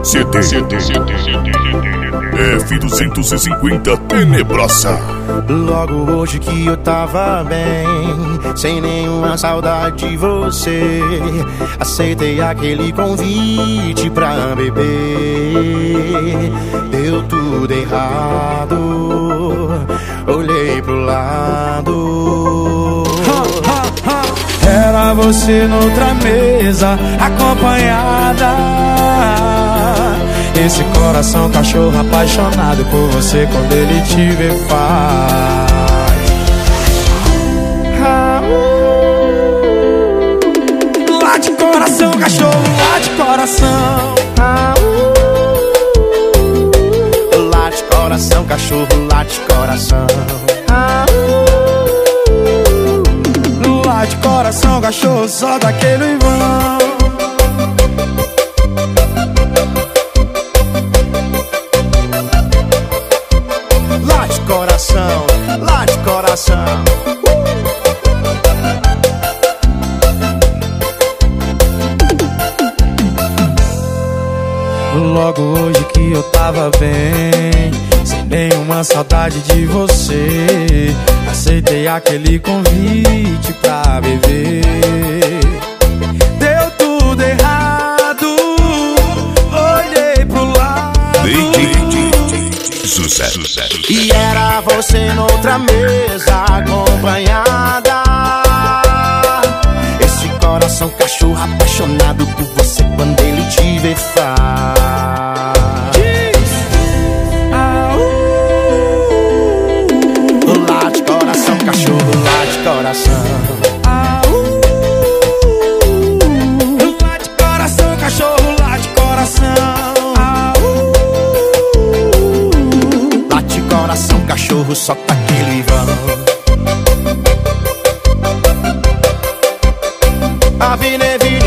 CD F250 Tenebrosa. Logo hoje que eu tava bem, sem nenhuma saudade de você, aceitei aquele convite pra beber. Deu tudo errado, olhei pro lado. Era você noutra mesa, acompanhada. Esse coração cachorro apaixonado por você, quando ele te vê faz. Late coração, cachorro, late coração. Late coração, cachorro, late coração. Late coração, cachorro, solta aquele vão. Late coração, late coração. Logo hoje que eu tava bem, sem nenhuma saudade de você, aceitei aquele convite pra beber. Deu tudo errado, olhei pro lado. Sucesso. E era você noutra mesa, acompanhada. Esse coração cachorro apaixonado por você, quando ele te vê faz. Late coração, cachorro, late coração. Late coração, cachorro, late coração. Late coração, cachorro, solta aquele vão. A vida é vida.